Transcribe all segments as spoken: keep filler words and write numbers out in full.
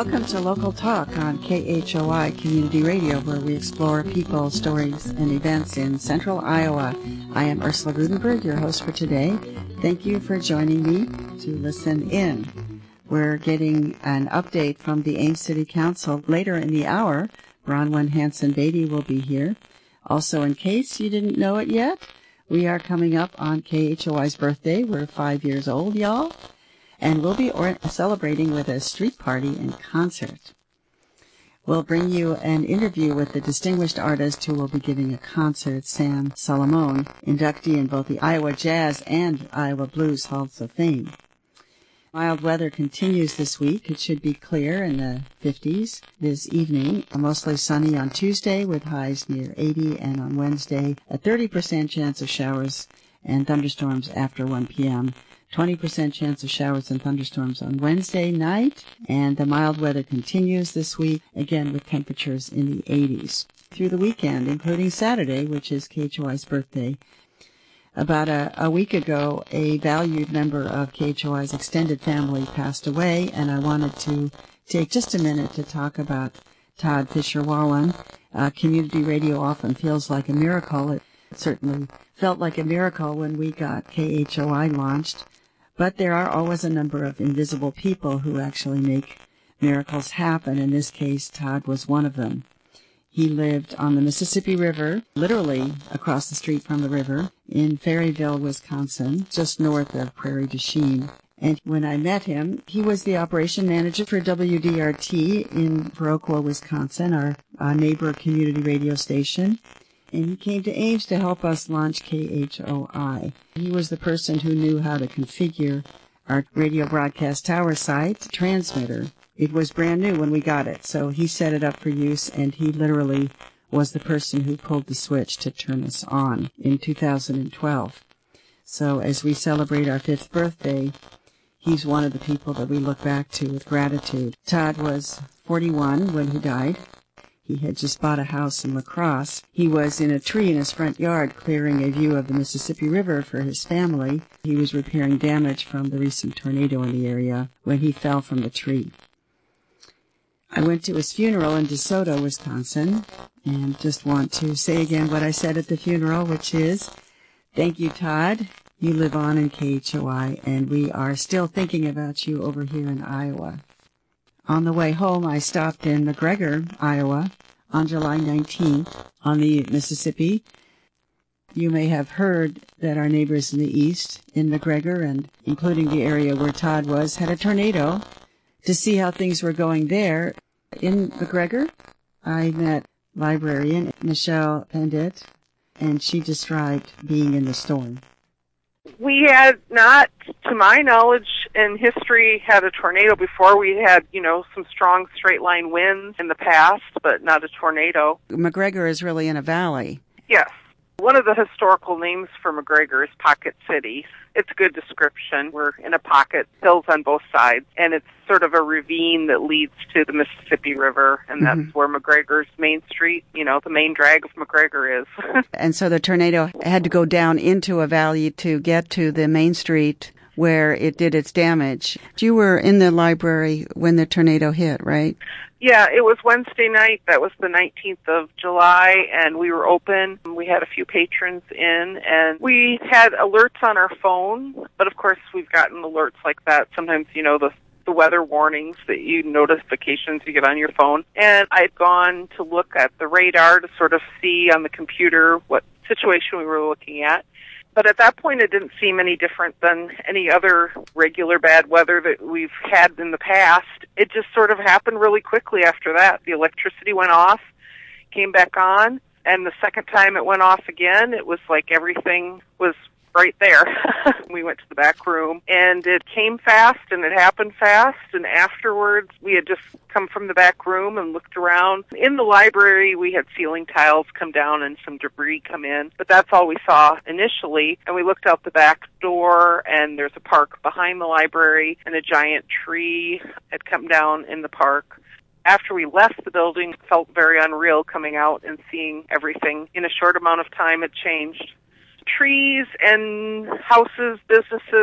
Welcome to Local Talk on K H O I Community Radio, where we explore people, stories, and events in central Iowa. I am Ursula Gutenberg, your host for today. Thank you for joining me to listen in. We're getting an update from the Ames City Council later in the hour. Bronwyn Hanson-Beatty will be here. Also, in case you didn't know it yet, we are coming up on K H O I's birthday. We're five years old, y'all. And we'll be or- celebrating with a street party and concert. We'll bring you an interview with the distinguished artist who will be giving a concert, Sam Salamone, inductee in both the Iowa Jazz and Iowa Blues Halls of Fame. Mild weather continues this week. It should be clear in the fifties this evening. Mostly sunny on Tuesday with highs near eighty, and on Wednesday a thirty percent chance of showers and thunderstorms after one p.m. twenty percent chance of showers and thunderstorms on Wednesday night, and the mild weather continues this week, again with temperatures in the eighties. Through the weekend, including Saturday, which is K H O I's birthday. About a, a week ago, a valued member of K H O I's extended family passed away, and I wanted to take just a minute to talk about Todd Fisher-Wallen. Uh, community radio often feels like a miracle. It certainly felt like a miracle when we got K H O I launched. But there are always a number of invisible people who actually make miracles happen. In this case, Todd was one of them. He lived on the Mississippi River, literally across the street from the river, in Ferryville, Wisconsin, just north of Prairie du Chien. And when I met him, he was the operation manager for W D R T in Viroqua, Wisconsin, our, our neighbor community radio station. And he came to Ames to help us launch K H O I. He was the person who knew how to configure our radio broadcast tower site transmitter. It was brand new when we got it, so he set it up for use, and he literally was the person who pulled the switch to turn us on in two thousand twelve. So as we celebrate our fifth birthday, he's one of the people that we look back to with gratitude. Todd was forty-one when he died. He had just bought a house in La Crosse. He was in a tree in his front yard clearing a view of the Mississippi River for his family. He was repairing damage from the recent tornado in the area when he fell from the tree. I went to his funeral in DeSoto, Wisconsin, and just want to say again what I said at the funeral, which is, thank you, Todd. You live on in K H O I, and we are still thinking about you over here in Iowa. On the way home, I stopped in McGregor, Iowa, on July nineteenth on the Mississippi. You may have heard that our neighbors in the east, in McGregor, and including the area where Todd was, had a tornado. To see how things were going there, in McGregor, I met librarian Michelle Pendit, and she described being in the storm. We had not, to my knowledge, in history, had a tornado before. We had, you know, some strong straight-line winds in the past, but not a tornado. McGregor is really in a valley. Yes. One of the historical names for McGregor is Pocket City. It's a good description. We're in a pocket, hills on both sides, and it's sort of a ravine that leads to the Mississippi River, and that's mm-hmm. where McGregor's Main Street, you know, the main drag of McGregor is. And so the tornado had to go down into a valley to get to the Main Street where it did its damage. You were in the library when the tornado hit, right? Yeah, it was Wednesday night. That was the nineteenth of July, and we were open. We had a few patrons in, and we had alerts on our phone. But, of course, we've gotten alerts like that. Sometimes, you know, the the weather warnings that you notifications you get on your phone. And I'd gone to look at the radar to sort of see on the computer what situation we were looking at. But at that point, it didn't seem any different than any other regular bad weather that we've had in the past. It just sort of happened really quickly after that. The electricity went off, came back on, and the second time it went off again, it was like everything was right there. We went to the back room, and it came fast, and it happened fast, and afterwards we had just come from the back room and looked around. In the library, we had ceiling tiles come down and some debris come in, but that's all we saw initially, and we looked out the back door, and there's a park behind the library, and a giant tree had come down in the park. After we left the building, it felt very unreal coming out and seeing everything. In a short amount of time, it changed. Trees and houses, businesses,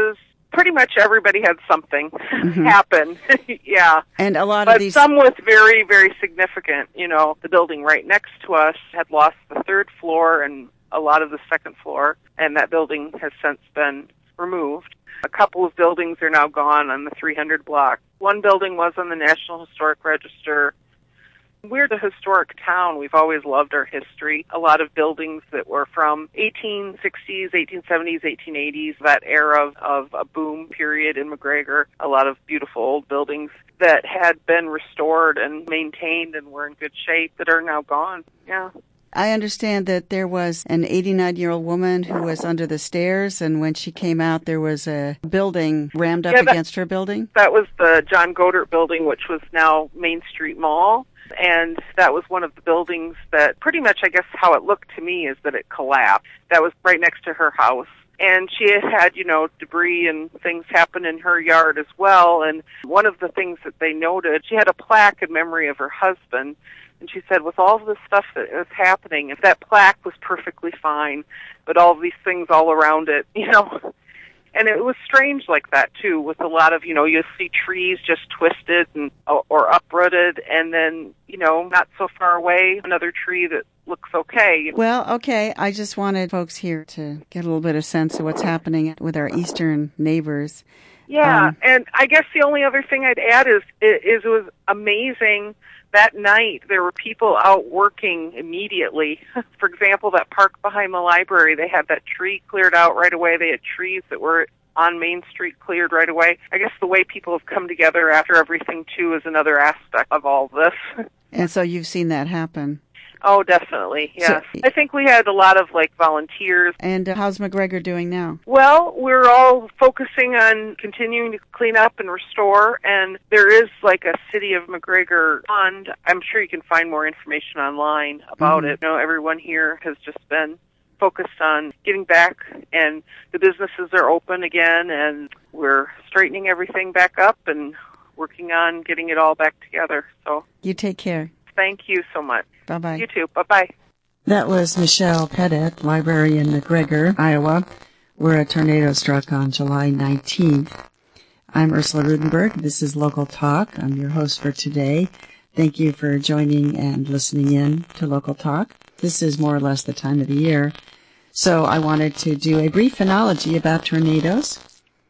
pretty much everybody had something mm-hmm. happen. Yeah. And a lot but of these... some was very, very significant. You know, the building right next to us had lost the third floor and a lot of the second floor, and that building has since been removed. A couple of buildings are now gone on the three hundred block. One building was on the National Historic Register. We're the historic town. We've always loved our history. A lot of buildings that were from eighteen sixties, eighteen seventies, eighteen eighties, that era of, of a boom period in McGregor. A lot of beautiful old buildings that had been restored and maintained and were in good shape that are now gone. Yeah. I understand that there was an eighty-nine-year-old woman who was under the stairs, and when she came out, there was a building rammed up yeah, that, against her building? That was the John Godert building, which was now Main Street Mall. And that was one of the buildings that pretty much, I guess, how it looked to me is that it collapsed. That was right next to her house. And she had had, you know, debris and things happen in her yard as well. And one of the things that they noted, she had a plaque in memory of her husband. And she said, with all of this stuff that was happening, if that plaque was perfectly fine, but all of these things all around it, you know. And it was strange like that, too, with a lot of, you know, you see trees just twisted and or uprooted, and then, you know, not so far away, another tree that looks okay. Well, okay, I just wanted folks here to get a little bit of sense of what's happening with our eastern neighbors. Yeah, um, and I guess the only other thing I'd add is, is it was amazing. That night, there were people out working immediately. For example, that park behind the library, they had that tree cleared out right away. They had trees that were on Main Street cleared right away. I guess the way people have come together after everything, too, is another aspect of all this. And so you've seen that happen? Oh, definitely, yes. So, I think we had a lot of, like, volunteers. And uh, how's McGregor doing now? Well, we're all focusing on continuing to clean up and restore, and there is, like, a City of McGregor fund. I'm sure you can find more information online about mm-hmm. it. You know, everyone here has just been focused on getting back, and the businesses are open again, and we're straightening everything back up and working on getting it all back together. So you take care. Thank you so much. Bye-bye. You too. Bye-bye. That was Michelle Pettit, librarian in McGregor, Iowa, where a tornado struck on July nineteenth. I'm Ursula Rudenberg. This is Local Talk. I'm your host for today. Thank you for joining and listening in to Local Talk. This is more or less the time of the year. So I wanted to do a brief phenology about tornadoes,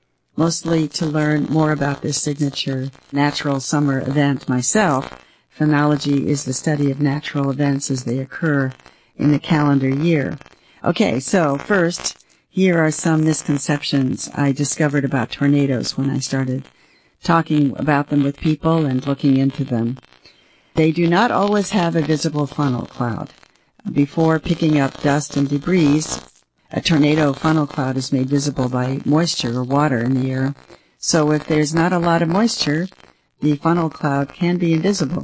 mostly to learn more about this signature natural summer event myself. Phenology is the study of natural events as they occur in the calendar year. Okay, so first, here are some misconceptions I discovered about tornadoes when I started talking about them with people and looking into them. They do not always have a visible funnel cloud. Before picking up dust and debris, a tornado funnel cloud is made visible by moisture or water in the air. So if there's not a lot of moisture, the funnel cloud can be invisible.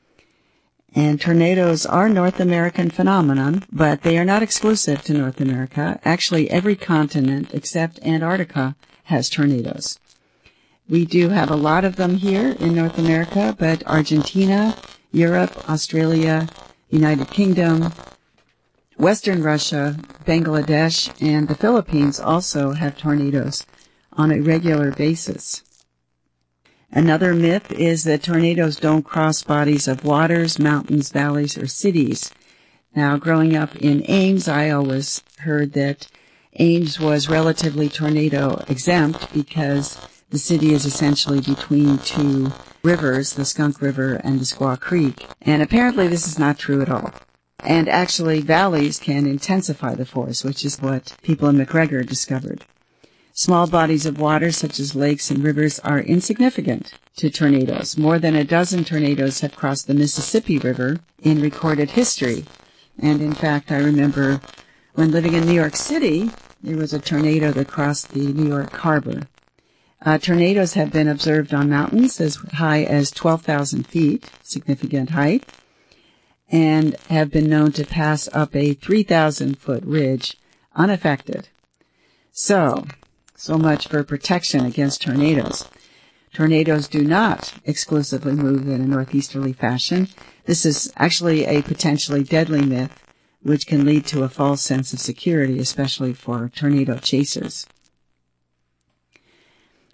And tornadoes are North American phenomenon, but they are not exclusive to North America. Actually, every continent except Antarctica has tornadoes. We do have a lot of them here in North America, but Argentina, Europe, Australia, United Kingdom, Western Russia, Bangladesh, and the Philippines also have tornadoes on a regular basis. Another myth is that tornadoes don't cross bodies of waters, mountains, valleys, or cities. Now, growing up in Ames, I always heard that Ames was relatively tornado exempt because the city is essentially between two rivers, the Skunk River and the Squaw Creek. And apparently this is not true at all. And actually, valleys can intensify the force, which is what people in McGregor discovered. Small bodies of water, such as lakes and rivers, are insignificant to tornadoes. More than a dozen tornadoes have crossed the Mississippi River in recorded history. And in fact, I remember when living in New York City, there was a tornado that crossed the New York Harbor. Uh, tornadoes have been observed on mountains as high as twelve thousand feet, significant height, and have been known to pass up a three thousand foot ridge unaffected. So, so much for protection against tornadoes. Tornadoes do not exclusively move in a northeasterly fashion. This is actually a potentially deadly myth, which can lead to a false sense of security, especially for tornado chasers.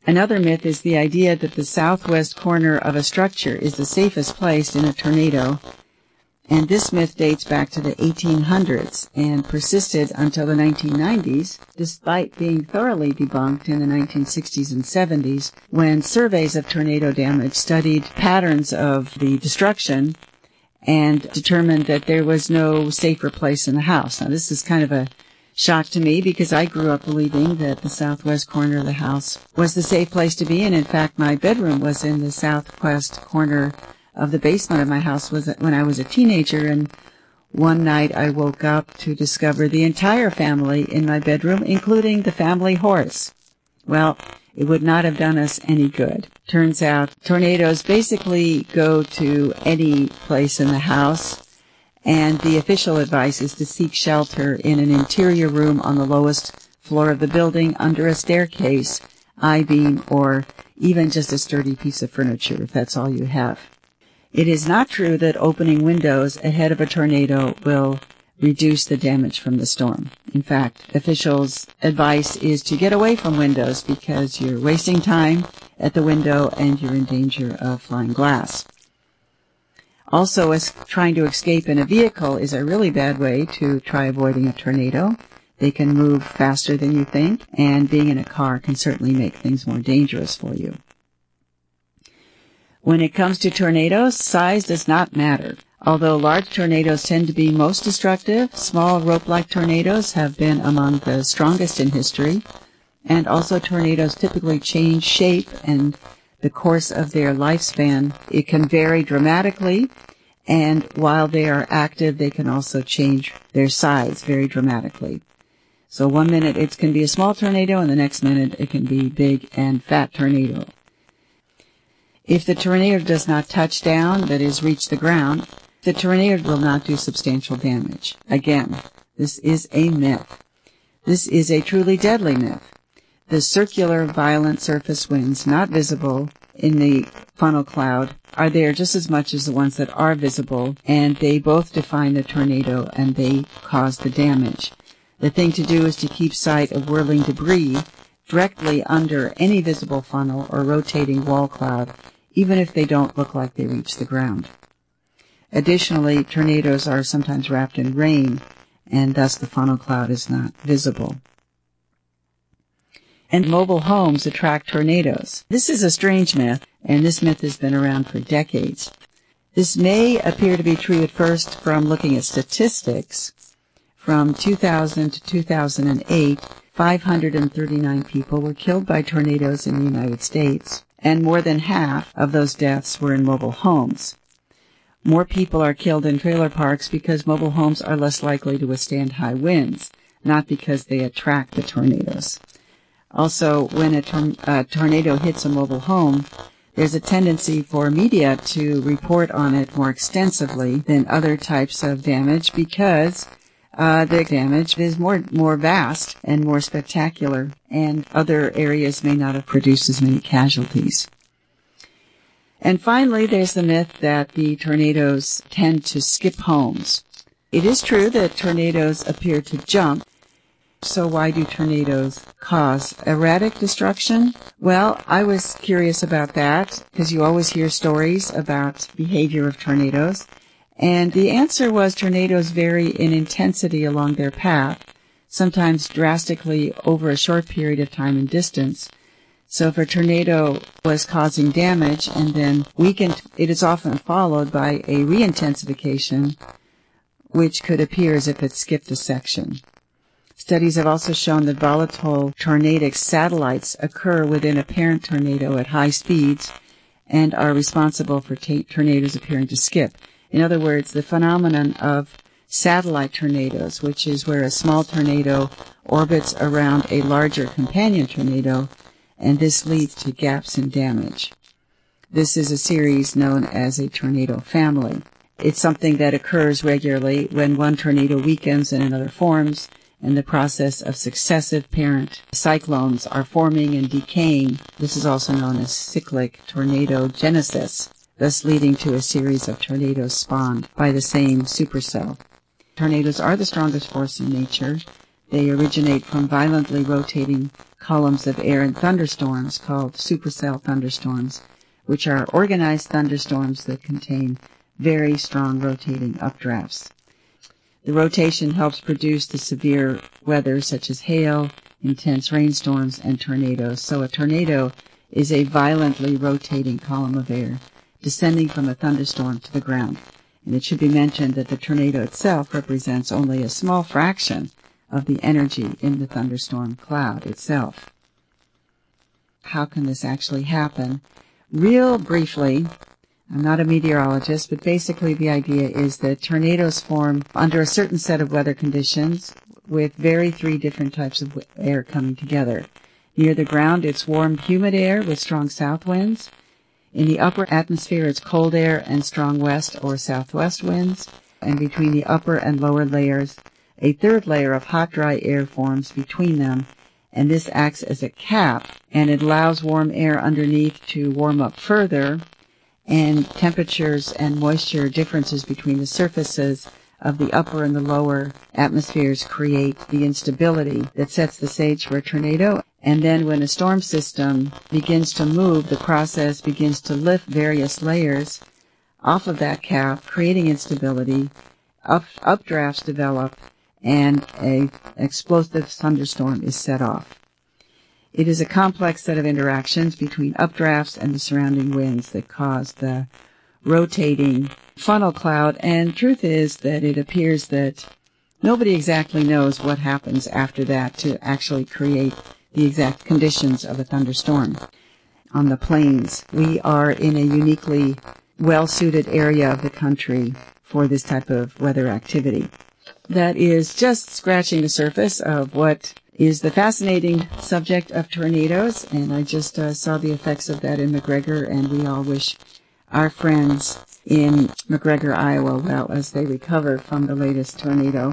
Another myth is the idea that the southwest corner of a structure is the safest place in a tornado, and this myth dates back to the eighteen hundreds and persisted until the nineteen nineties, despite being thoroughly debunked in the nineteen sixties and seventies, when surveys of tornado damage studied patterns of the destruction and determined that there was no safer place in the house. Now, this is kind of a shock to me because I grew up believing that the southwest corner of the house was the safe place to be, and in fact, my bedroom was in the southwest corner of the basement of my house was when I was a teenager, and one night I woke up to discover the entire family in my bedroom, including the family horse. Well, it would not have done us any good. Turns out tornadoes basically go to any place in the house, and the official advice is to seek shelter in an interior room on the lowest floor of the building, under a staircase, I-beam, or even just a sturdy piece of furniture if that's all you have. It is not true that opening windows ahead of a tornado will reduce the damage from the storm. In fact, officials' advice is to get away from windows because you're wasting time at the window and you're in danger of flying glass. Also, as trying to escape in a vehicle is a really bad way to try avoiding a tornado. They can move faster than you think, and being in a car can certainly make things more dangerous for you. When it comes to tornadoes, size does not matter. Although large tornadoes tend to be most destructive, small rope-like tornadoes have been among the strongest in history, and also tornadoes typically change shape and the course of their lifespan. It can vary dramatically, and while they are active, they can also change their size very dramatically. So one minute it can be a small tornado, and the next minute it can be big and fat tornado. If the tornado does not touch down, that is, reach the ground, the tornado will not do substantial damage. Again, this is a myth. This is a truly deadly myth. The circular, violent surface winds not visible in the funnel cloud are there just as much as the ones that are visible, and they both define the tornado and they cause the damage. The thing to do is to keep sight of whirling debris directly under any visible funnel or rotating wall cloud, even if they don't look like they reach the ground. Additionally, tornadoes are sometimes wrapped in rain, and thus the funnel cloud is not visible. And mobile homes attract tornadoes. This is a strange myth, and this myth has been around for decades. This may appear to be true at first from looking at statistics. From two thousand to two thousand eight, five hundred thirty-nine people were killed by tornadoes in the United States, and more than half of those deaths were in mobile homes. More people are killed in trailer parks because mobile homes are less likely to withstand high winds, not because they attract the tornadoes. Also, when a, tor- a tornado hits a mobile home, there's a tendency for media to report on it more extensively than other types of damage because uh, the damage is more, more vast and more spectacular, and other areas may not have produced as many casualties. And finally, there's the myth that the tornadoes tend to skip homes. It is true that tornadoes appear to jump. So why do tornadoes cause erratic destruction? Well, I was curious about that because you always hear stories about behavior of tornadoes. And the answer was tornadoes vary in intensity along their path, sometimes drastically over a short period of time and distance. So if a tornado was causing damage and then weakened, it is often followed by a re-intensification, which could appear as if it skipped a section. Studies have also shown that volatile tornadic satellites occur within a parent tornado at high speeds and are responsible for t- tornadoes appearing to skip. In other words, the phenomenon of satellite tornadoes, which is where a small tornado orbits around a larger companion tornado, and this leads to gaps in damage. This is a series known as a tornado family. It's something that occurs regularly when one tornado weakens and another forms, and the process of successive parent cyclones are forming and decaying. This is also known as cyclic tornadogenesis, thus leading to a series of tornadoes spawned by the same supercell. Tornadoes are the strongest force in nature. They originate from violently rotating columns of air in thunderstorms called supercell thunderstorms, which are organized thunderstorms that contain very strong rotating updrafts. The rotation helps produce the severe weather such as hail, intense rainstorms, and tornadoes. So a tornado is a violently rotating column of air descending from a thunderstorm to the ground. And it should be mentioned that the tornado itself represents only a small fraction of the energy in the thunderstorm cloud itself. How can this actually happen? Real briefly, I'm not a meteorologist, but basically the idea is that tornadoes form under a certain set of weather conditions with very three different types of air coming together. Near the ground, it's warm, humid air with strong south winds. In the upper atmosphere, it's cold air and strong west or southwest winds. And between the upper and lower layers, a third layer of hot, dry air forms between them, and this acts as a cap, and it allows warm air underneath to warm up further, and temperatures and moisture differences between the surfaces of the upper and the lower atmospheres create the instability that sets the stage for a tornado. And then when a storm system begins to move, the process begins to lift various layers off of that cap, creating instability. Up, updrafts develop, and an explosive thunderstorm is set off. It is a complex set of interactions between updrafts and the surrounding winds that cause the rotating funnel cloud, and truth is that it appears that nobody exactly knows what happens after that to actually create the exact conditions of a thunderstorm. On the plains, we are in a uniquely well-suited area of the country for this type of weather activity. That is just scratching the surface of what is the fascinating subject of tornadoes, and I just uh, saw the effects of that in McGregor, and we all wish our friends in McGregor, Iowa, well, as they recover from the latest tornado.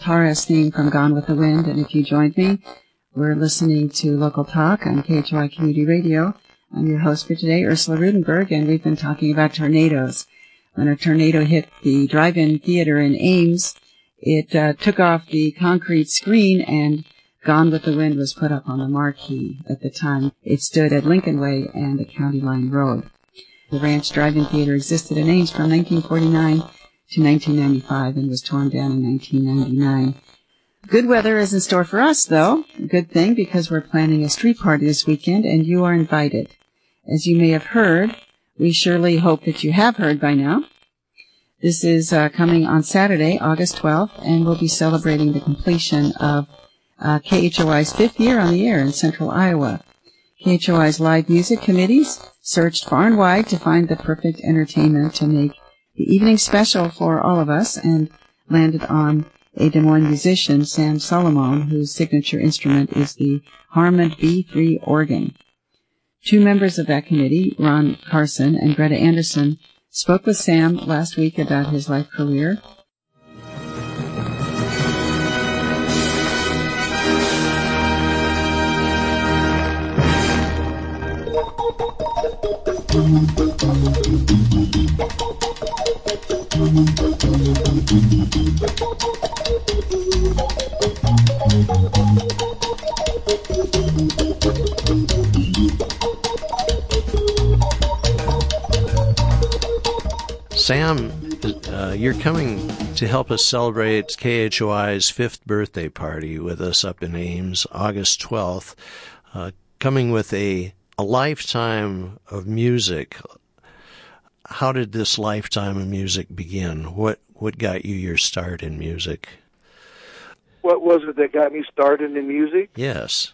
Torres theme from Gone with the Wind, and if you joined me, we're listening to Local Talk on K H O I Community Radio. I'm your host for today, Ursula Rudenberg, and we've been talking about tornadoes. When a tornado hit the drive-in theater in Ames, it uh, took off the concrete screen, and Gone with the Wind was put up on the marquee. At the time, it stood at Lincoln Way and the County Line Road. The Ranch Drive-In Theater existed in Ames from nineteen forty-nine to nineteen ninety-five and was torn down in nineteen ninety-nine. Good weather is in store for us, though. A good thing, because we're planning a street party this weekend, and you are invited. As you may have heard, we surely hope that you have heard by now. This is uh, coming on Saturday, August twelfth, and we'll be celebrating the completion of uh, K H O I's fifth year on the air in central Iowa. K H O I's live music committees searched far and wide to find the perfect entertainment to make the evening special for all of us, and landed on a Des Moines musician, Sam Solomon, whose signature instrument is the Harmon B three organ. Two members of that committee, Ron Carson and Greta Anderson, spoke with Sam last week about his life career. Sam, uh, you're coming to help us celebrate K H O I's fifth birthday party with us up in Ames, August twelfth, uh, coming with a, a lifetime of music. How did this lifetime of music begin? What what got you your start in music? What was it that got me started in music? Yes.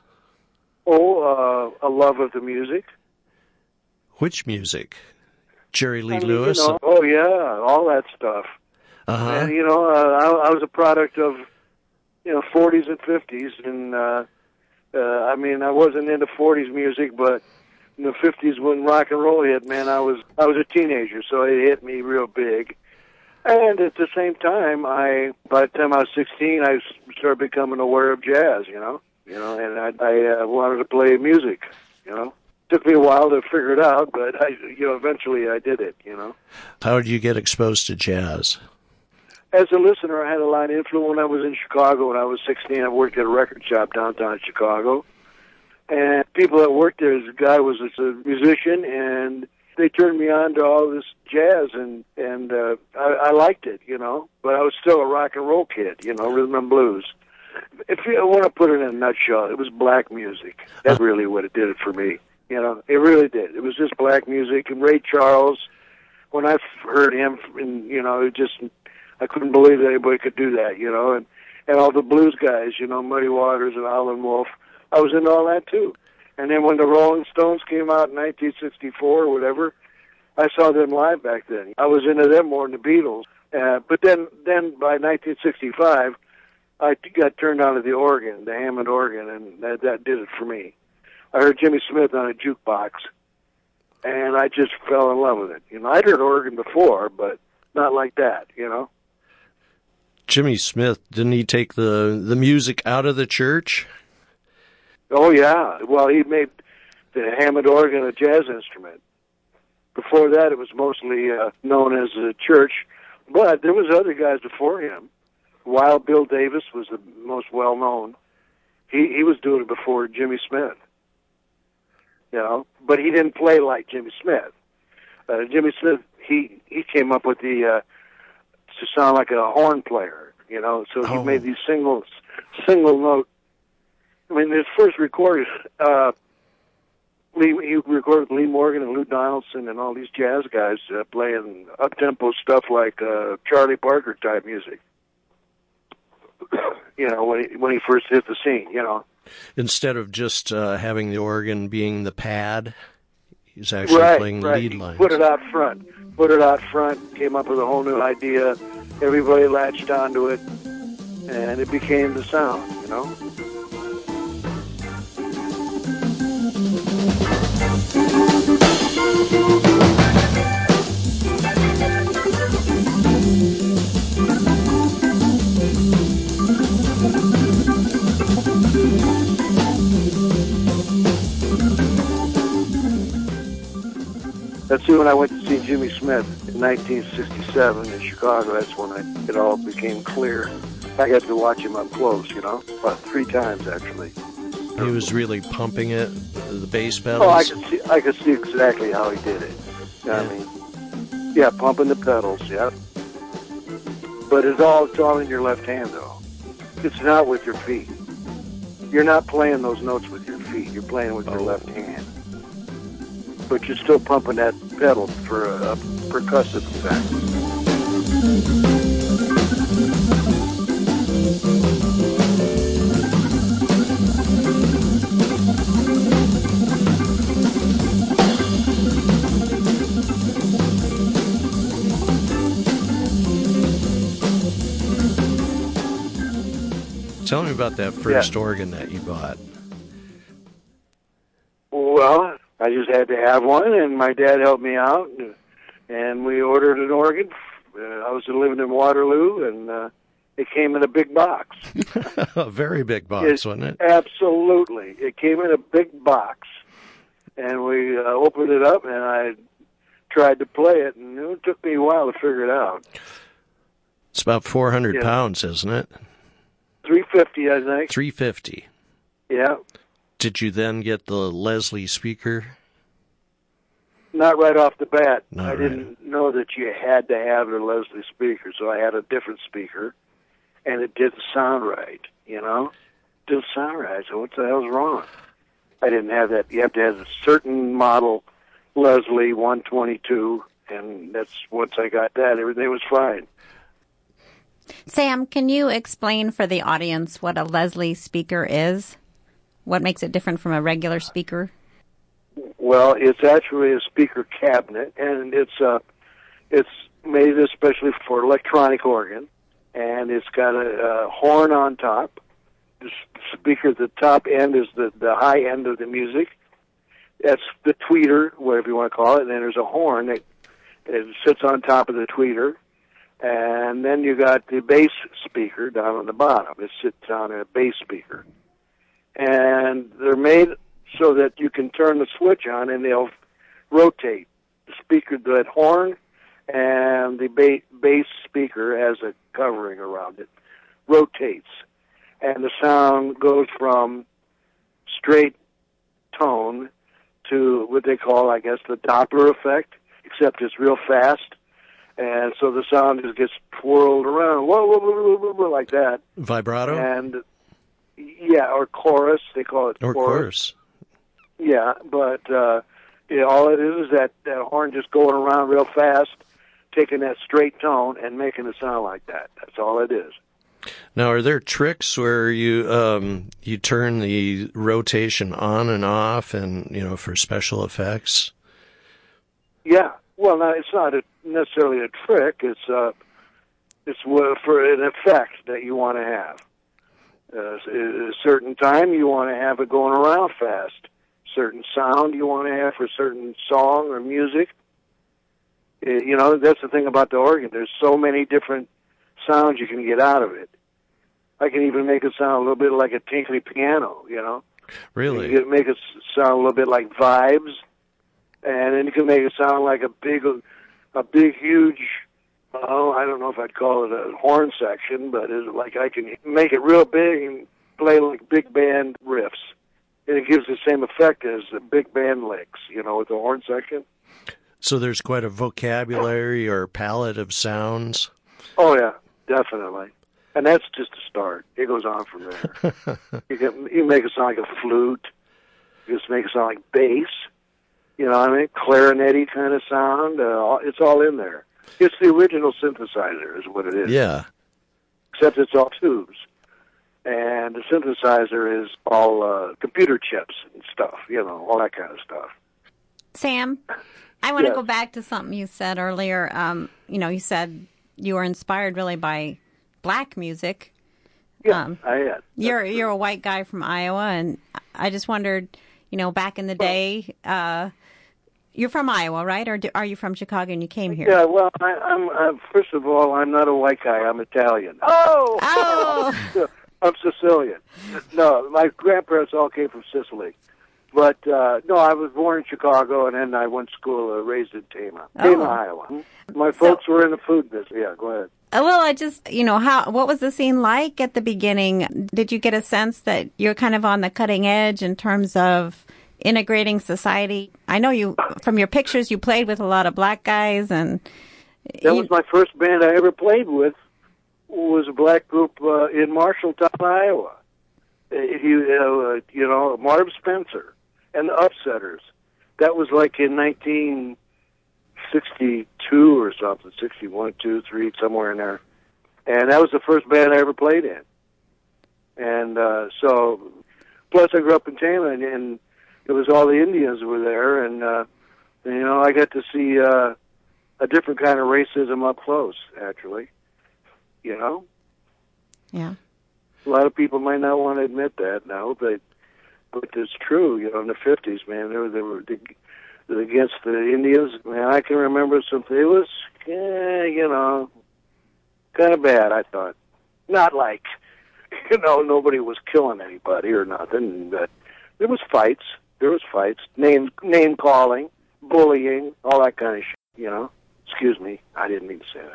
Oh, uh, a love of the music. Which music? Jerry Lee I mean, Lewis? You know, oh, yeah, all that stuff. Uh-huh. And, you know, uh, I, I was a product of, you know, forties and fifties. And, uh, uh, I mean, I wasn't into forties music, but in the fifties when rock and roll hit, man, I was I was a teenager, so it hit me real big. And at the same time, I by the time I was sixteen, I started becoming aware of jazz, you know, you know, and I, I uh, wanted to play music, you know. Took me a while to figure it out, but I, you know, eventually I did it, you know. How did you get exposed to jazz? As a listener, I had a lot of influence when I was in Chicago. When I was sixteen, I worked at a record shop downtown Chicago. And people that worked there, this guy was a musician, and they turned me on to all this jazz, and, and uh, I, I liked it, you know. But I was still a rock and roll kid, you know, rhythm and blues. If you want to put it in a nutshell, it was black music. That's really what it did it for me. You know, it really did. It was just black music. And Ray Charles, when I heard him, and you know, it just, I couldn't believe that anybody could do that, you know. And, and all the blues guys, you know, Muddy Waters and Howlin' Wolf, I was into all that too. And then when the Rolling Stones came out in nineteen sixty-four or whatever, I saw them live back then. I was into them more than the Beatles. Uh, but then, then by nineteen sixty-five, I got turned on to the organ, the Hammond organ, and that, that did it for me. I heard Jimmy Smith on a jukebox, and I just fell in love with it. You know, I'd heard organ before, but not like that, you know. Jimmy Smith, didn't he take the, the music out of the church? Oh, yeah. Well, he made the Hammond organ a jazz instrument. Before that, it was mostly uh, known as a church, but there was other guys before him. Wild Bill Davis was the most well-known. He, he was doing it before Jimmy Smith. You know, but he didn't play like Jimmy Smith. Uh, Jimmy Smith, he, he came up with the, uh, to sound like a horn player, you know, so he oh. made these single, single note. I mean, his first recorded, uh, Lee, he recorded Lee Morgan and Lou Donaldson and all these jazz guys uh, playing up-tempo stuff like, uh, Charlie Parker type music. You know, when he, when he first hit the scene, you know. Instead of just uh, having the organ being the pad, he's actually right, playing right. lead He lines. Put it out front. Put it out front, came up with a whole new idea. Everybody latched onto it, and it became the sound, you know? That's when I went to see Jimmy Smith in nineteen sixty-seven in Chicago. That's when I, it all became clear. I got to watch him up close, you know, about three times actually. He was really pumping it, the bass pedals. Oh, I could see, I could see exactly how he did it. You know Yeah. what I mean? Yeah, pumping the pedals, yeah. But it's all, it's all in your left hand, though. It's not with your feet. You're not playing those notes with your feet. You're playing with your Oh. left hand. But you're still pumping that pedal for a, a percussive effect. Tell me about that first organ that you bought. Well, I just had to have one, and my dad helped me out, and, and we ordered an organ. Uh, I was living in Waterloo, and uh, it came in a big box. A very big box, It- wasn't it? Absolutely. It came in a big box, and we uh, opened it up, and I tried to play it, and it took me a while to figure it out. It's about four hundred Yeah. pounds, isn't it? three fifty, I think. three fifty. Yeah. Did you then get the Leslie speaker? Not right off the bat. Not I right. didn't know that you had to have the Leslie speaker, so I had a different speaker, and it didn't sound right, you know? It didn't sound right, so what the hell's wrong? I didn't have that. You have to have a certain model Leslie one twenty-two, and that's once I got that, everything was fine. Sam, can you explain for the audience what a Leslie speaker is? What makes it different from a regular speaker? Well, it's actually a speaker cabinet, and it's uh, it's made especially for electronic organ, and it's got a, a horn on top. The s- speaker at the top end is the, the high end of the music. That's the tweeter, whatever you want to call it, and then there's a horn that it sits on top of the tweeter. And then you got the bass speaker down on the bottom. It sits on a bass speaker. And they're made so that you can turn the switch on and they'll rotate. The speaker, that horn, and the ba- bass speaker has a covering around it, rotates. And the sound goes from straight tone to what they call, I guess, the Doppler effect, except it's real fast. And so the sound just gets twirled around, whoa, whoa, whoa, whoa, whoa, like that. Vibrato? And, yeah, or chorus, they call it or chorus. chorus? Yeah, but uh, you know, all it is is that, that horn just going around real fast, taking that straight tone and making it sound like that. That's all it is. Now, are there tricks where you um, you turn the rotation on and off, and you know, for special effects? Yeah. Well, no, it's not a, necessarily a trick. It's uh, it's wha- for an effect that you want to have. Uh, at a certain time, you want to have it going around fast. Certain sound you want to have for a certain song or music. Uh, you know, that's the thing about the organ. There's so many different sounds you can get out of it. I can even make it sound a little bit like a tinkly piano, you know. Really? You can make it s- sound a little bit like vibes, and then you can make it sound like a big, a big, huge, oh, I don't know if I'd call it a horn section, but it's like I can make it real big and play like big band riffs. And it gives the same effect as the big band licks, you know, with the horn section. So there's quite a vocabulary or palette of sounds. Oh, yeah, definitely. And that's just a start. It goes on from there. you can you make it sound like a flute. You just make it sound like bass. You know what I mean? Clarinet-y kind of sound. Uh, all- it's all in there. It's the original synthesizer is what it is. Yeah. Except it's all tubes. And the synthesizer is all uh, computer chips and stuff, you know, all that kind of stuff. Sam, I want to Yes. go back to something you said earlier. Um, you know, you said you were inspired really by black music. Yeah, Um, I had. You're you're a white guy from Iowa, and I just wondered, you know, back in the day, uh, you're from Iowa, right? Or do, are you from Chicago and you came here? Yeah, well, I, I'm, I'm, first of all, I'm not a white guy. I'm Italian. Oh! Oh! I'm Sicilian. No, my grandparents all came from Sicily. But, uh, no, I was born in Chicago, and then I went to school, uh, raised in Tama, Oh. Tama, Iowa. My folks were in the food business. Yeah, go ahead. Uh, Well, I just, you know, how, what was the scene like at the beginning? Did you get a sense that you're kind of on the cutting edge in terms of integrating society? I know you, from your pictures, you played with a lot of black guys, and That you- was my first band I ever played with, was a black group uh, in Marshalltown, Iowa. Uh, He, uh, you know, Marv Spencer and the Upsetters. That was like in nineteen sixty-two or something, sixty-one, two, three, somewhere in there. And that was the first band I ever played in. And uh, so, plus I grew up in Tama, and, and it was all the Indians were there, and, uh, and, you know, I got to see uh, a different kind of racism up close, actually. You know? yeah. A lot of people might not want to admit that now, but but it's true. You know, in the fifties, man, they were, they were against the Indians. Man, I can remember something. It was, eh, you know, kind of bad, I thought. Not like, you know, nobody was killing anybody or nothing, but there was fights. There was fights. Name, name calling, bullying, all that kind of shit, you know? Excuse me, I didn't mean to say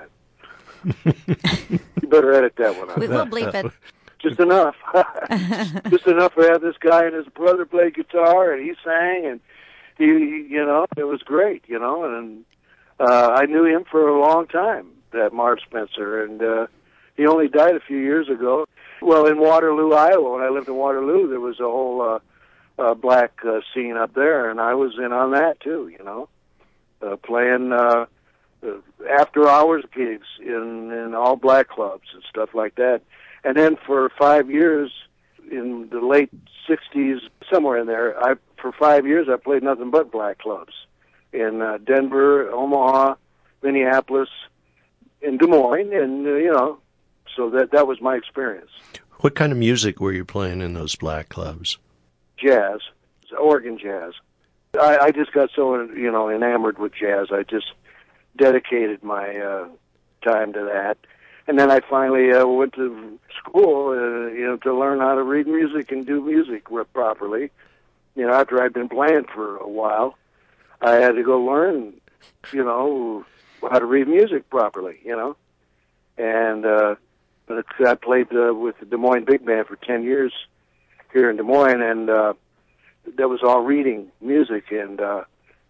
that. You better edit that one out. We, we'll bleep it. Just enough. Just enough to have this guy and his brother play guitar, and he sang, and he, you know, it was great, you know, and uh, I knew him for a long time, that Marv Spencer, and uh, he only died a few years ago. Well, in Waterloo, Iowa, when I lived in Waterloo, there was a whole uh, uh, black uh, scene up there, and I was in on that, too, you know, uh, playing uh, after-hours gigs in, in all black clubs and stuff like that. And then for five years, in the late sixties, somewhere in there, I for five years I played nothing but black clubs in uh, Denver, Omaha, Minneapolis, in Des Moines, and uh, you know, so that that was my experience. What kind of music were you playing in those black clubs? Jazz, organ jazz. I, I just got so you know enamored with jazz. I just dedicated my uh, time to that. And then I finally uh, went to school, uh, you know, to learn how to read music and do music properly. You know, after I'd been playing for a while, I had to go learn, you know, how to read music properly, you know. And uh, I played uh, with the Des Moines Big Band for ten years here in Des Moines, and uh, that was all reading music. And uh,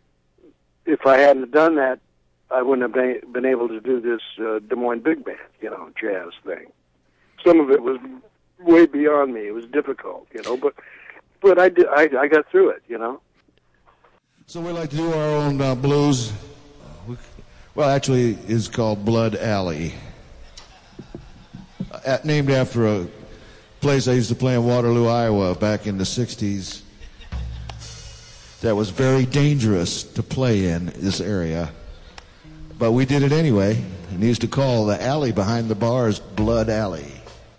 if I hadn't done that, I wouldn't have been, been able to do this uh, Des Moines Big Band, you know, jazz thing. Some of it was way beyond me. It was difficult, you know, but but I did. I, I got through it, you know. So we like to do our own uh, blues. We, well, actually, it's called Blood Alley, uh, named after a place I used to play in Waterloo, Iowa, back in the sixties. That was very dangerous to play in this area. But we did it anyway, and he used to call the alley behind the bars Blood Alley.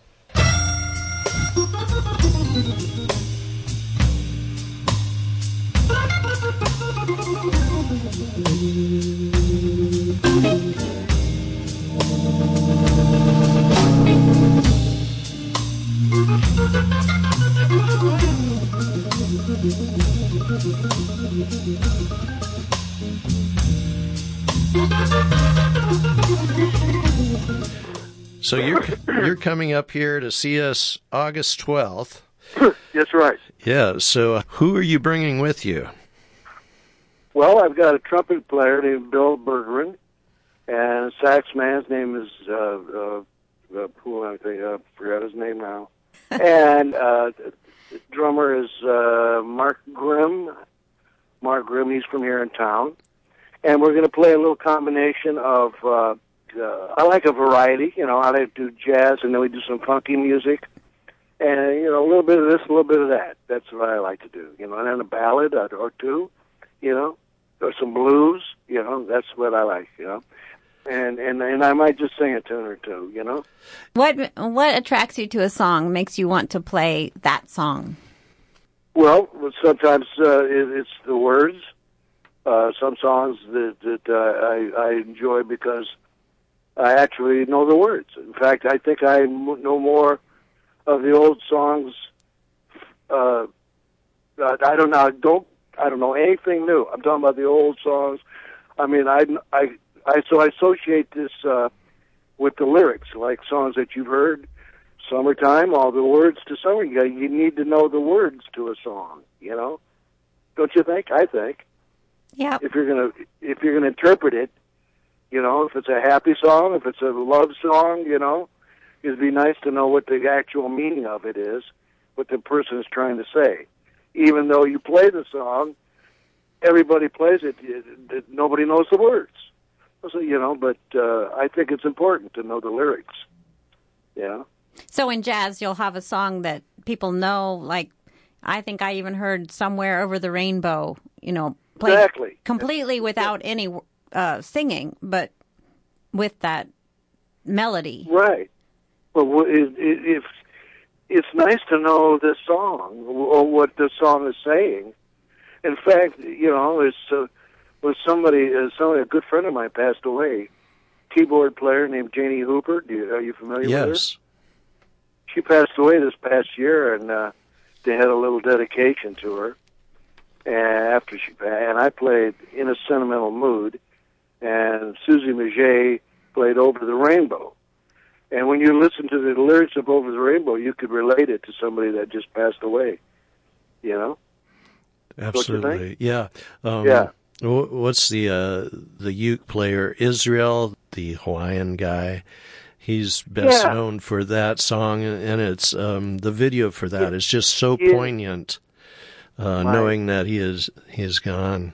So you're you're coming up here to see us August twelfth. That's right. Yeah, so uh, who are you bringing with you? Well, I've got a trumpet player named Bill Bergeron, and a sax man's name is, uh, uh, uh, who I think, I uh, forgot his name now. And uh, the drummer is uh, Mark Grimm. Mark Grimm, he's from here in town. And we're going to play a little combination of, uh, uh, I like a variety, you know, I like to do jazz, and then we do some funky music. And, you know, a little bit of this, a little bit of that. That's what I like to do, you know, and then a ballad or, or two, you know, or some blues, you know, that's what I like, you know. And, and and I might just sing a tune or two, you know. What what attracts you to a song, makes you want to play that song? Well, sometimes uh, it, it's the words. Uh, some songs that, that uh, I, I enjoy because I actually know the words. In fact, I think I know more of the old songs uh, Uh, I don't know. Don't I don't know anything new. I'm talking about the old songs. I mean, I I I so I associate this uh, with the lyrics, like songs that you've heard. Summertime, all the words to summer. You, you need to know the words to a song. You know, don't you think? I think. Yeah. If you're gonna if you're gonna interpret it, you know, if it's a happy song, if it's a love song, you know, it'd be nice to know what the actual meaning of it is, what the person is trying to say. Even though you play the song, everybody plays it. it nobody knows the words. So, you know, but uh, I think it's important to know the lyrics. Yeah. So in jazz, you'll have a song that people know, like, I think I even heard Somewhere Over the Rainbow, you know, played exactly. completely without any uh, singing, but with that melody. Right. But it, it, if it's nice to know the song or what the song is saying. In fact, you know, it's uh, was somebody, uh, somebody, a good friend of mine passed away, keyboard player named Janie Hooper. Do you, are you familiar yes. with her? She passed away this past year, and uh, they had a little dedication to her. And after she passed, and I played In a Sentimental Mood, and Susie Maget played Over the Rainbow. And when you listen to the lyrics of Over the Rainbow, you could relate it to somebody that just passed away. You know? Absolutely. Yeah. Um, yeah. What's the uh, the uke player, Israel, the Hawaiian guy? He's best yeah. known for that song, and it's um, the video for that is just so yeah. poignant, uh, my, knowing that he is he is gone.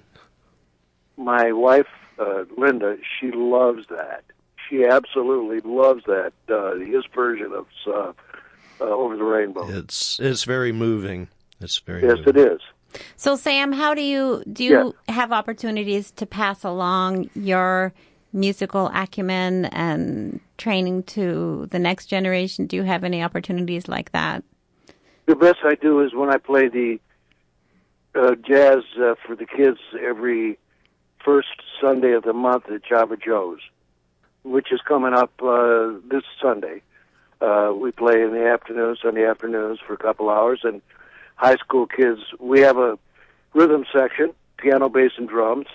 My wife, uh, Linda, she loves that. She absolutely loves that. Uh, his version of uh, uh, Over the Rainbow. It's it's very moving. It's very yes, moving. it is. So, Sam, how do you do you yeah. have opportunities to pass along your musical acumen and training to the next generation? Do you have any opportunities like that? The best I do is when I play the uh, jazz uh, for the kids every first Sunday of the month at Java Joe's, which is coming up uh, this Sunday. Uh, we play in the afternoon, Sunday afternoons for a couple hours, and high school kids, we have a rhythm section, piano, bass, and drums,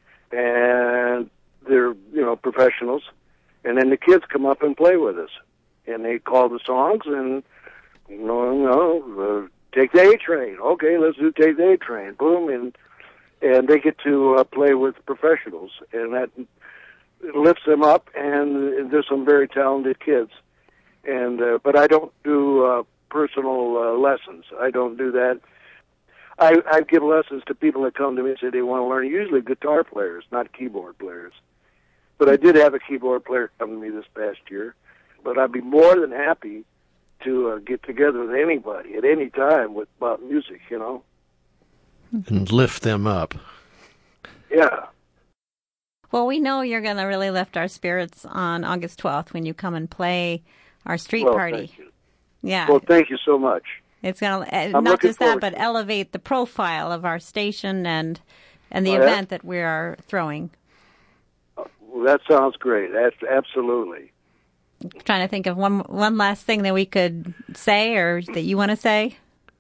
and they're, you know, professionals. And then the kids come up and play with us. And they call the songs and, you know, you know uh, Take the A Train. Okay, let's do Take the A Train. Boom. And and they get to uh, play with professionals. And that lifts them up, and there's some very talented kids. And uh, But I don't do uh, personal uh, lessons. I don't do that. I, I give lessons to people that come to me and say they want to learn, usually guitar players, not keyboard players. But I did have a keyboard player come to me this past year. But I'd be more than happy to uh, get together with anybody at any time with about music, you know. And lift them up. Yeah. Well, we know you're going to really lift our spirits on August twelfth when you come and play our street well, party. Thank you. Yeah. Well, thank you so much. It's going to I'm not just that, forward but to it. elevate the profile of our station and and the Oh, event yeah? that we are throwing. Well, that sounds great. That's absolutely. Trying to think of one one last thing that we could say or that you want to say.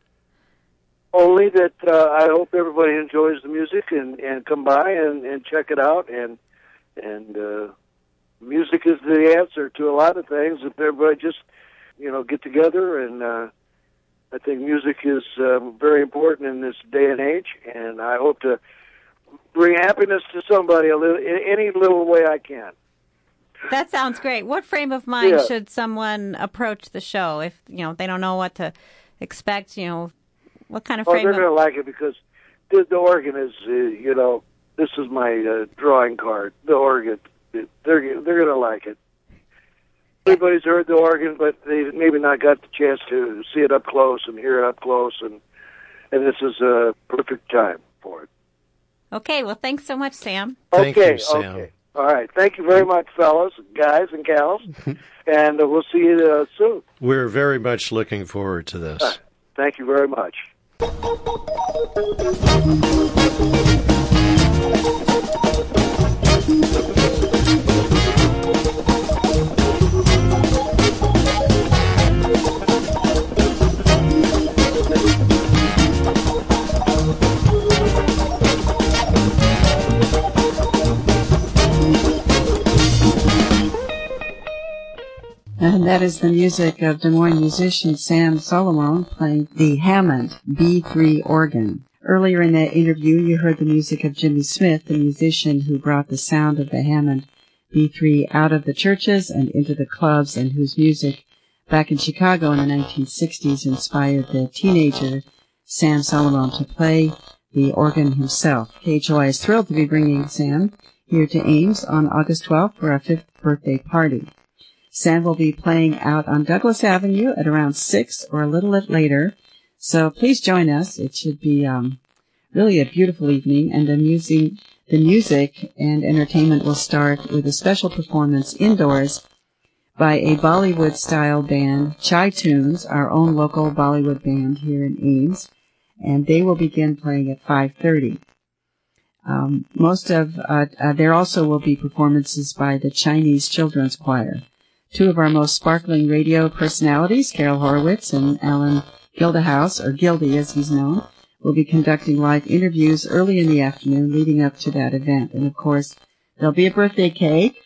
Only that uh, I hope everybody enjoys the music and, and come by and, and check it out. And and uh, music is the answer to a lot of things. If everybody just, you know, get together, and uh, I think music is uh, very important in this day and age. And I hope to bring happiness to somebody a little, in any little way I can. That sounds great. What frame of mind Yeah. should someone approach the show if, you know, they don't know what to expect, you know, what kind of Oh, frame they're of... going to like it because the, the organ is, uh, you know, this is my uh, drawing card. The organ, they're they're going to like it. Everybody's heard the organ, but they maybe not got the chance to see it up close and hear it up close, and and this is a perfect time for it. Okay, well, thanks so much, Sam. Thank okay, you, Sam. okay. All right. Thank you very much, fellas, guys, and gals, and uh, we'll see you uh, soon. We're very much looking forward to this. Uh, thank you very much. And that is the music of Des Moines musician Sam Solomon playing the Hammond B three organ. Earlier in that interview, you heard the music of Jimmy Smith, the musician who brought the sound of the Hammond B three out of the churches and into the clubs, and whose music back in Chicago in the nineteen sixties inspired the teenager Sam Solomon to play the organ himself. K H O I is thrilled to be bringing Sam here to Ames on August twelfth for our fifth birthday party. Sam will be playing out on Douglas Avenue at around six or a little bit later, so please join us. It should be um, really a beautiful evening, and the music, the music and entertainment will start with a special performance indoors by a Bollywood-style band, Chai Tunes, our own local Bollywood band here in Ames, and they will begin playing at five thirty. Um, most of uh, uh, there also will be performances by the Chinese Children's Choir. Two of our most sparkling radio personalities, Carol Horowitz and Alan Gildehouse, or Gildy as he's known, will be conducting live interviews early in the afternoon leading up to that event. And, of course, there'll be a birthday cake,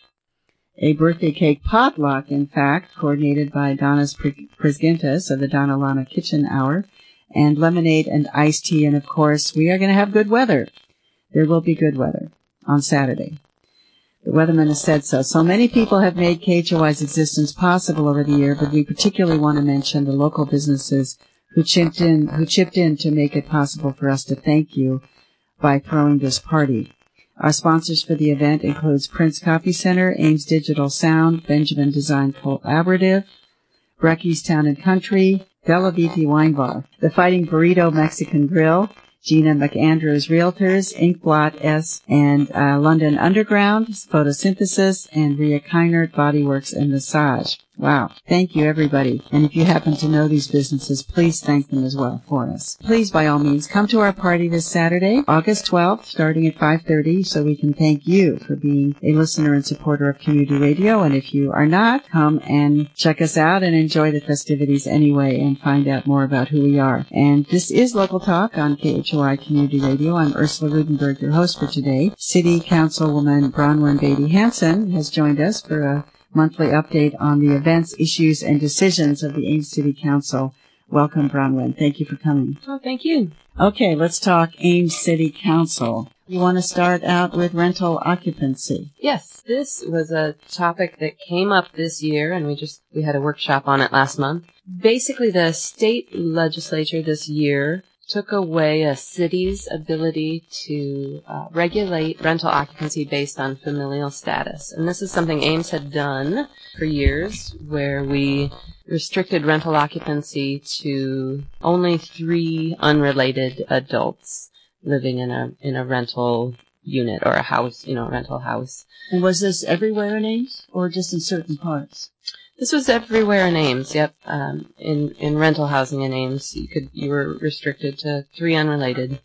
a birthday cake potluck, in fact, coordinated by Donna's Prisgintas of the Donna Lana Kitchen Hour, and lemonade and iced tea. And, of course, we are going to have good weather. There will be good weather on Saturday. The weatherman has said so. So many people have made K H O I's existence possible over the year, but we particularly want to mention the local businesses who chipped in, who chipped in to make it possible for us to thank you by throwing this party. Our sponsors for the event includes Prince Coffee Center, Ames Digital Sound, Benjamin Design Collaborative, Brecky's Town and Country, Bella Viti Wine Bar, the Fighting Burrito Mexican Grill, Gina McAndrews Realtors, Inkblot S, and uh, London Underground, Photosynthesis, and Rhea Keinert, Bodyworks and Massage. Wow. Thank you, everybody. And if you happen to know these businesses, please thank them as well for us. Please, by all means, come to our party this Saturday, August twelfth, starting at five thirty, so we can thank you for being a listener and supporter of community radio. And if you are not, come and check us out and enjoy the festivities anyway and find out more about who we are. And this is Local Talk on K H O I Community Radio. I'm Ursula Rudenberg, your host for today. City Councilwoman Bronwyn Beatty Hansen has joined us for a monthly update on the events, issues, and decisions of the Ames City Council. Welcome, Bronwyn. Thank you for coming. Oh, thank you. Okay, let's talk Ames City Council. You want to start out with rental occupancy? Yes, this was a topic that came up this year, and we just we had a workshop on it last month. Basically, the state legislature this year took away a city's ability to uh, regulate rental occupancy based on familial status. And this is something Ames had done for years, where we restricted rental occupancy to only three unrelated adults living in a in a rental unit or a house, you know, a rental house. And was this everywhere in Ames or just in certain parts? This was everywhere in Ames, yep. Um, in, in rental housing in Ames, you could, you were restricted to three unrelated.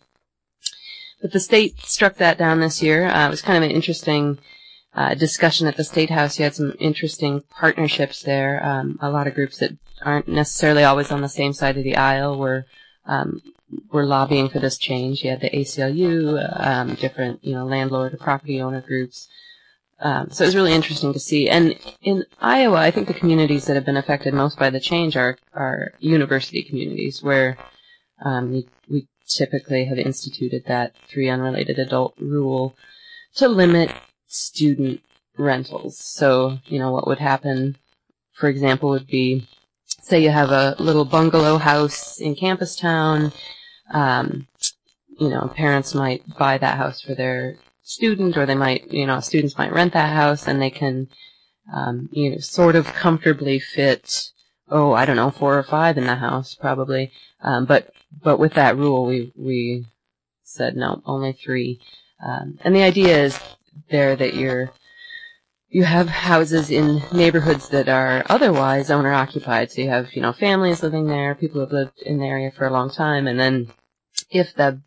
But the state struck that down this year. Uh, it was kind of an interesting, uh, discussion at the State House. You had some interesting partnerships there. Um, a lot of groups that aren't necessarily always on the same side of the aisle were, um, were lobbying for this change. You had the A C L U, um, different, you know, landlord or property owner groups. Um, so it was really interesting to see. And in Iowa, I think the communities that have been affected most by the change are, are university communities, where um, we, we typically have instituted that three unrelated adult rule to limit student rentals. So, you know, what would happen, for example, would be, say you have a little bungalow house in Campus Town. Um, you know, parents might buy that house for their student, or they might, you know, students might rent that house, and they can, um, you know, sort of comfortably fit, oh, I don't know, four or five in the house, probably. Um, but, but with that rule, we, we said no, only three. Um, and the idea is there that you're, you have houses in neighborhoods that are otherwise owner occupied. So you have, you know, families living there, people who have lived in the area for a long time, and then if the,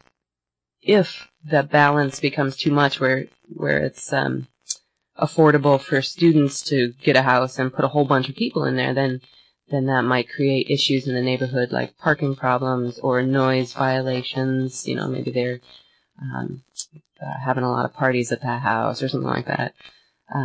if the balance becomes too much where where it's um affordable for students to get a house and put a whole bunch of people in there, then then that might create issues in the neighborhood, like parking problems or noise violations. You know, maybe they're um uh, having a lot of parties at that house or something like that. Um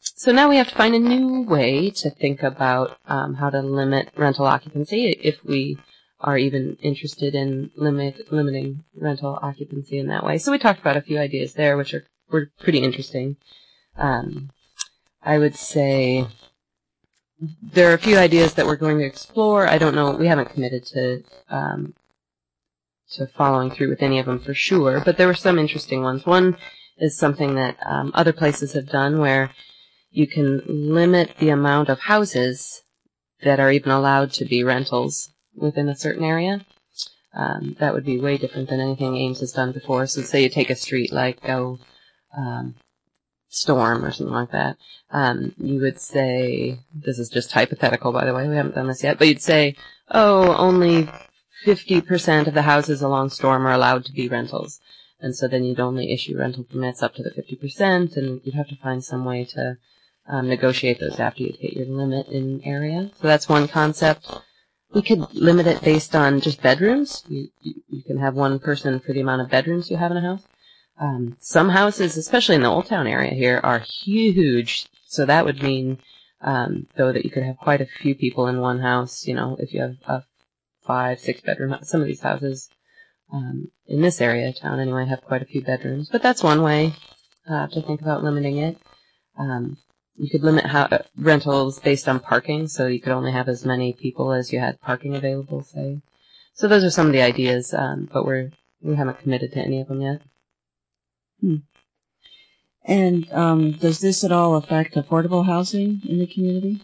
so now we have to find a new way to think about um, how to limit rental occupancy, if we are even interested in limit limiting rental occupancy in that way. So we talked about a few ideas there, which are were pretty interesting. Um, I would say there are a few ideas that we're going to explore. I don't know. We haven't committed to um, to following through with any of them for sure, but there were some interesting ones. One is something that um, other places have done, where you can limit the amount of houses that are even allowed to be rentals within a certain area. Um, that would be way different than anything Ames has done before. So say you take a street like oh, um, Storm or something like that. Um, you would say, this is just hypothetical, by the way, we haven't done this yet, but you'd say, oh, only fifty percent of the houses along Storm are allowed to be rentals. And so then you'd only issue rental permits up to the fifty percent, and you'd have to find some way to um, negotiate those after you'd hit your limit in area. So that's one concept. We could limit it based on just bedrooms. You, you, you can have one person for the amount of bedrooms you have in a house. Um, some houses, especially in the Old Town area here, are huge. So that would mean, um, though, that you could have quite a few people in one house. You know, if you have a five, six bedroom house. Some of these houses um, in this area of town, anyway, have quite a few bedrooms. But that's one way uh, to think about limiting it. Um, you could limit how, uh, rentals based on parking, so you could only have as many people as you had parking available, say. So those are some of the ideas, um, but we're we haven't committed to any of them yet. Hmm. And um, does this at all affect affordable housing in the community?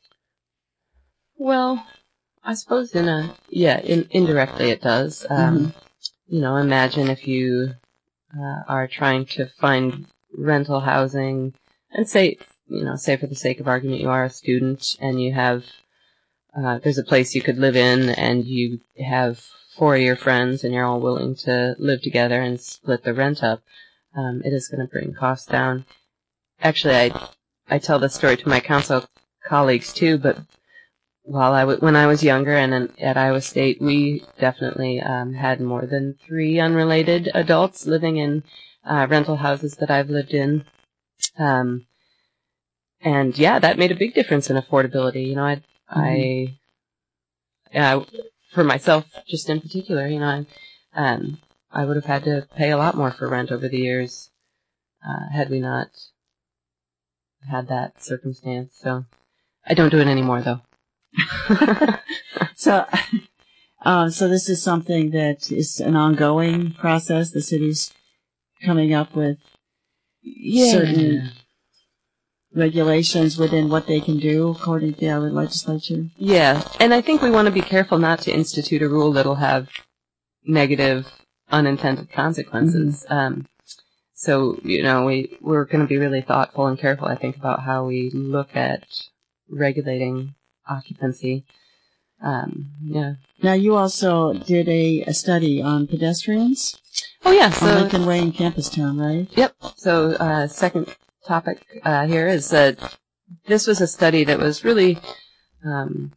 Well, I suppose in a yeah, in, indirectly it does. Um, mm-hmm. You know, imagine if you uh, are trying to find rental housing, and say, you know, say for the sake of argument, you are a student and you have uh, there's a place you could live in, and you have four of your friends, and you're all willing to live together and split the rent up. Um, it is going to bring costs down. Actually, I I tell this story to my council colleagues too, but while I w- when I was younger and in, at Iowa State, we definitely um, had more than three unrelated adults living in uh, rental houses that I've lived in. Um, and yeah, that made a big difference in affordability. You know, I, mm-hmm. I, uh, for myself, just in particular, you know, I, um, I would have had to pay a lot more for rent over the years, uh, had we not had that circumstance. So I don't do it anymore, though. so, uh, so this is something that is an ongoing process. The city's coming up with yeah. certain regulations within what they can do according to the Iowa legislature. Yeah, and I think we want to be careful not to institute a rule that'll have negative, unintended consequences. Mm-hmm. Um, so, you know, we, we're going to be really thoughtful and careful, I think, about how we look at regulating occupancy. Um, yeah. Now, you also did a, a study on pedestrians. Oh, yeah. So, on Lincoln Way in Campustown, right? Yep. So, uh, second topic uh, here is that this was a study that was really um,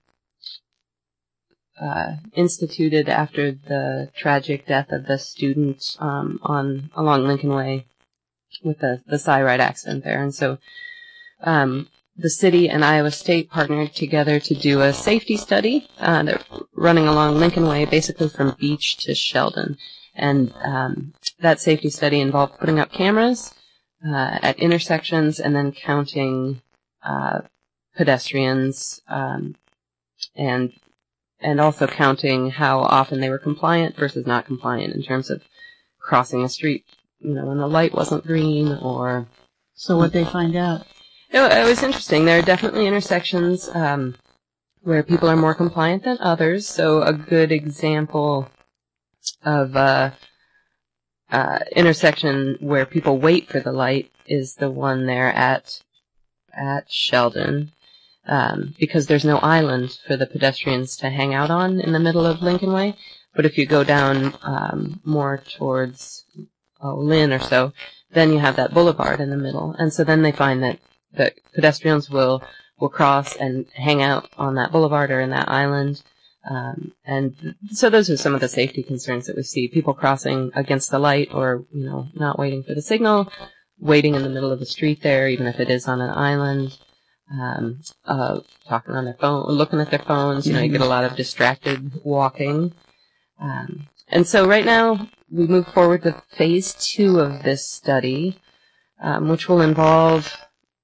uh, instituted after the tragic death of the student um, on along Lincoln Way with the, the Cyride accident there. And so um, the city and Iowa State partnered together to do a safety study uh, that running along Lincoln Way, basically from Beach to Sheldon. And um, that safety study involved putting up cameras uh, at intersections and then counting uh, pedestrians um, and and also counting how often they were compliant versus not compliant in terms of crossing a street, you know, when the light wasn't green or... So what'd they find out? It, it was interesting. There are definitely intersections um, where people are more compliant than others. So a good example of uh, uh, intersection where people wait for the light is the one there at at Sheldon. Um, because there's no island for the pedestrians to hang out on in the middle of Lincoln Way. But if you go down um, more towards oh, Lynn or so, then you have that boulevard in the middle. And so then they find that, that pedestrians will, will cross and hang out on that boulevard or in that island. Um, and so those are some of the safety concerns that we see. People crossing against the light or, you know, not waiting for the signal, waiting in the middle of the street there, even if it is on an island, um, uh, talking on their phone, looking at their phones. You know, you get a lot of distracted walking. Um, and so right now we move forward with phase two of this study, um, which will involve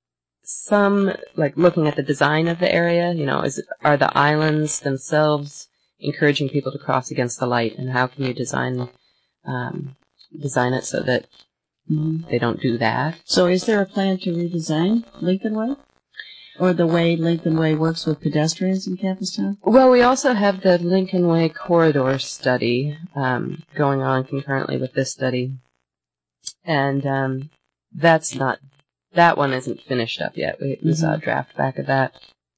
some, like, looking at the design of the area. You know, is are the islands themselves encouraging people to cross against the light, and how can you design um, design it so that mm-hmm. they don't do that? So is there a plan to redesign Lincoln Way? Or the way Lincoln Way works with pedestrians in Campus Town? Well, we also have the Lincoln Way corridor study um, going on concurrently with this study. And um, that's not, that one isn't finished up yet. We, we saw a draft back of that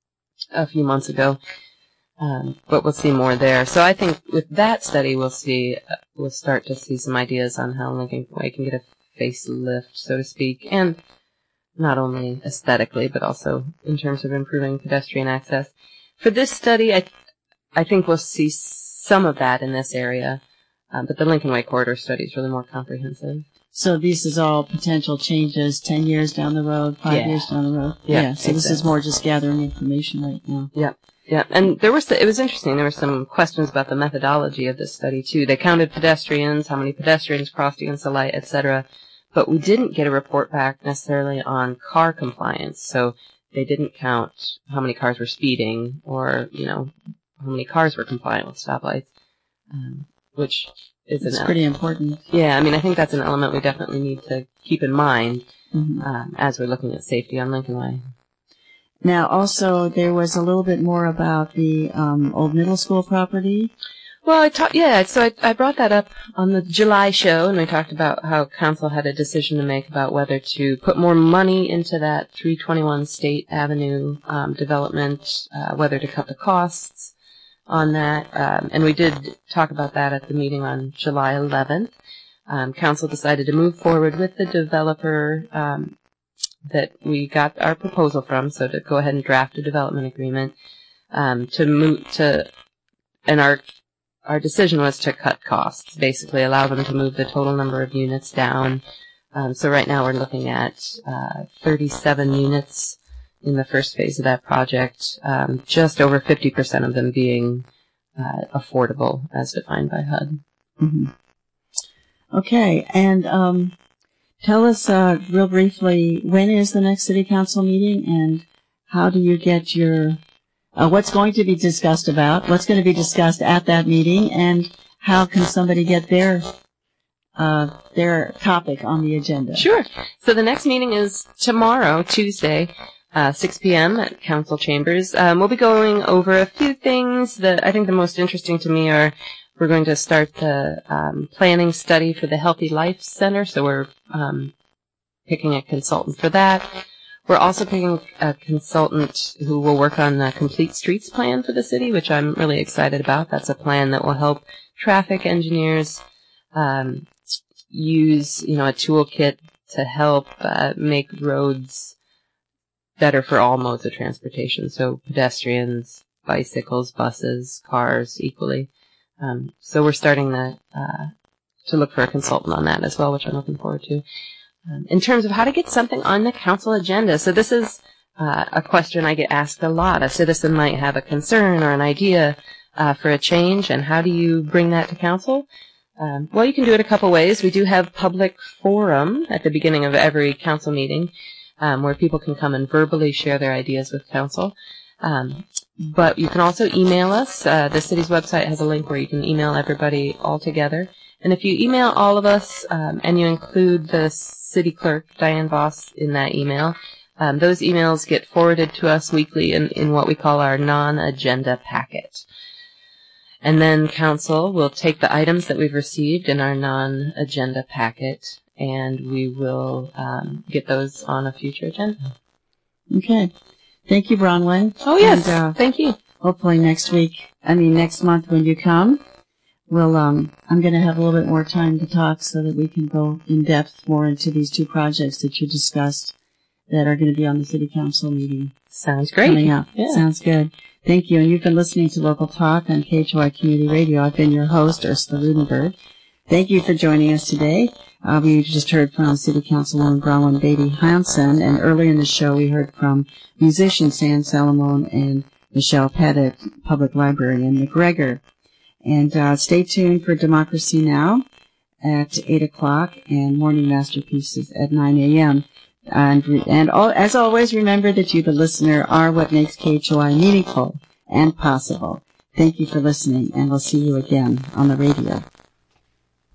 a few months ago. Um, but we'll see more there. So I think with that study, we'll see, uh, we'll start to see some ideas on how Lincoln Way can get a facelift, so to speak, and not only aesthetically, but also in terms of improving pedestrian access. For this study, I, I think we'll see some of that in this area, um, but the Lincoln Way corridor study is really more comprehensive. So this is all potential changes ten years down the road, five yeah. years down the road? Yeah, yeah so exactly. This is more just gathering information right now. Yeah. Yeah, and there was, it was interesting, there were some questions about the methodology of this study, too. They counted pedestrians, how many pedestrians crossed against the light, et cetera, but we didn't get a report back necessarily on car compliance, so they didn't count how many cars were speeding or, you know, how many cars were compliant with stoplights, um, which is it's an pretty important. Yeah, I mean, I think that's an element we definitely need to keep in mind mm-hmm. um, as we're looking at safety on Lincoln Way. Now, also, there was a little bit more about the um, old middle school property. Well, I talked, yeah, so I, I brought that up on the July show, and we talked about how council had a decision to make about whether to put more money into that three twenty-one State Avenue um, development, uh, whether to cut the costs on that, um, and we did talk about that at the meeting on July eleventh. Um, council decided to move forward with the developer um, that we got our proposal from, so to go ahead and draft a development agreement um, to move to, and our our decision was to cut costs, basically allow them to move the total number of units down. Um, so right now we're looking at uh, thirty-seven units in the first phase of that project, um, just over fifty percent of them being uh, affordable as defined by H U D. Mm-hmm. Okay, and um, tell us uh, real briefly, when is the next City Council meeting, and how do you get your, uh, what's going to be discussed about, what's going to be discussed at that meeting, and how can somebody get their uh, their topic on the agenda? Sure. So the next meeting is tomorrow, Tuesday, uh, six p.m. at Council Chambers. Um, we'll be going over a few things that I think the most interesting to me are we're going to start the um, planning study for the Healthy Life Center, so we're um, picking a consultant for that. We're also picking a consultant who will work on the Complete Streets plan for the city, which I'm really excited about. That's a plan that will help traffic engineers um, use, you know, a toolkit to help uh, make roads better for all modes of transportation, so pedestrians, bicycles, buses, cars equally. Um, so we're starting the, uh, to look for a consultant on that as well, which I'm looking forward to. Um, in terms of how to get something on the council agenda, so this is uh, a question I get asked a lot. A citizen might have a concern or an idea uh, for a change, and how do you bring that to council? Um, well, you can do it a couple ways. We do have public forum at the beginning of every council meeting um, where people can come and verbally share their ideas with council. Um, but you can also email us. Uh, the city's website has a link where you can email everybody all together. And if you email all of us um, and you include the city clerk, Diane Voss, in that email, um, those emails get forwarded to us weekly in, in what we call our non-agenda packet. And then council will take the items that we've received in our non-agenda packet, and we will um, get those on a future agenda. Okay. Thank you, Bronwyn. Oh, yes. And, uh, thank you. Hopefully next week, I mean next month when you come, we'll, um, I'm going to have a little bit more time to talk so that we can go in depth more into these two projects that you discussed that are going to be on the City Council meeting. Sounds great. Coming up. Yeah. Sounds good. Thank you. And you've been listening to Local Talk on K H O I Community Radio. I've been your host, Ursula Rudenberg. Thank you for joining us today. Uh, we just heard from City Councilwoman Bronwyn Beatty Hansen, and earlier in the show we heard from musician Sam Salamone and Michelle Pettit, public librarian McGregor. And uh, stay tuned for Democracy Now! At eight o'clock and Morning Masterpieces at nine a.m. And, and all, as always, remember that you, the listener, are what makes K H O I meaningful and possible. Thank you for listening, and we'll see you again on the radio.